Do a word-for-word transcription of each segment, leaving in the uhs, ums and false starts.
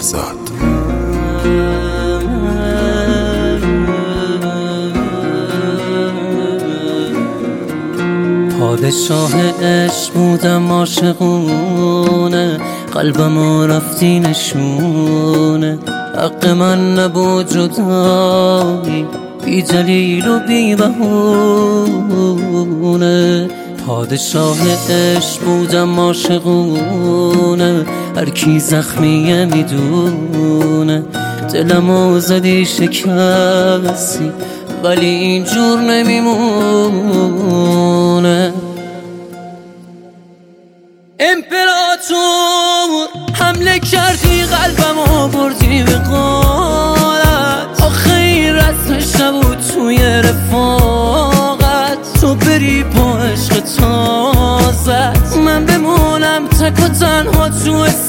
بهزاد. پادشاه عشق بودم عاشقونه، قلبم رفتی نشونه. حق من نبود جدایی، بی دلیل و بی بهونه. پادشاه عشق بودم عاشقونه، هر کی زخمیه میدونه. دلمو زدی شکستی ولی اینجور نمیمونه. امپراتور حمله کردی قلبمو بردی به غارت. آخه این رسمش نبود توی رفاقت، تو بری با عشق تازت، من بمونم تک و تنها تو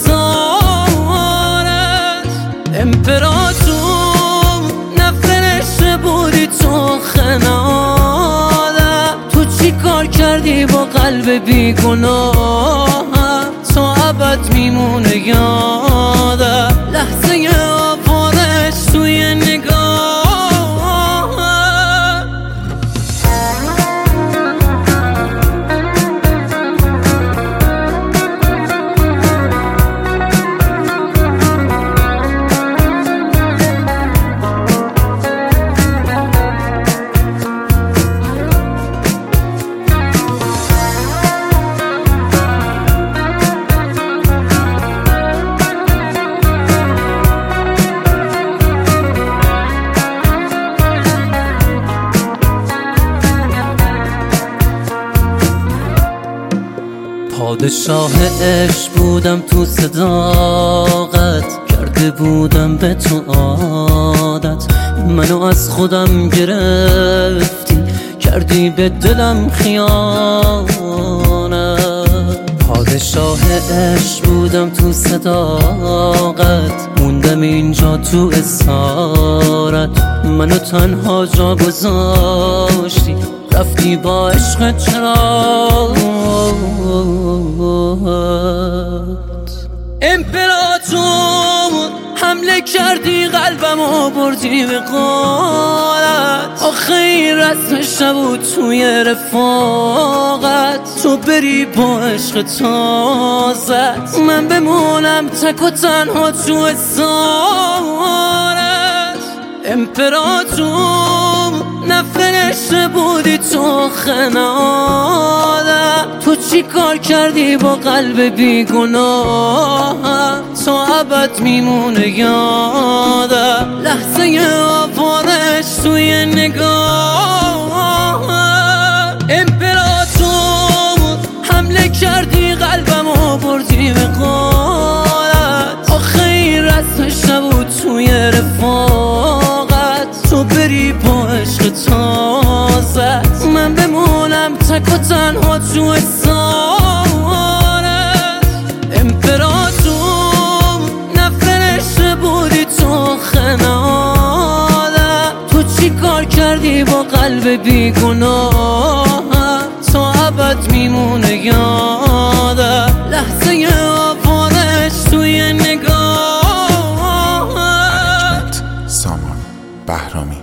اسارت. امپراتور نفرشته بودی تو خنادم، تو چی کار کردی با قلب بیگناهم؟ تا ابد میمونه یادم لحظه آوارش توی نگاه. پادشاه عشق بودم تو صداقت، کرده بودم به تو عادت. منو از خودم گرفتی، کردی به دلم خیانت. پادشاه عشق بودم تو صداقت، موندم اینجا تو اسارت. منو تنها جا گذاشتی، رفتی با عشق چرا. امپراتور حمله کردی قلبمو بردی به غارت. آخه این رسمش نبود توی رفاقت، تو بری با عشق تازت، من بمونم تک و تنها تو اسارت. امپراتور نفرشته بودی تو خنادم، تو چی کار کردی با قلب بیگناهم؟ تا ابد میمونه یادم لحظه آوارش توی نگاه. امپراتور حمله کردی قلبمو بردی به غارت. آخه این رسمش نبود توی رفاقت، تو بری با عشق تازت، من بمونم تک و تنها تو اسارت. امپراتور نفرشته بودی تو خنادم، تو چی کار کردی با قلب بیگناهم؟ تا ابد میمونه یادم لحظه آوارش توی نگاه. سامان بهرامی.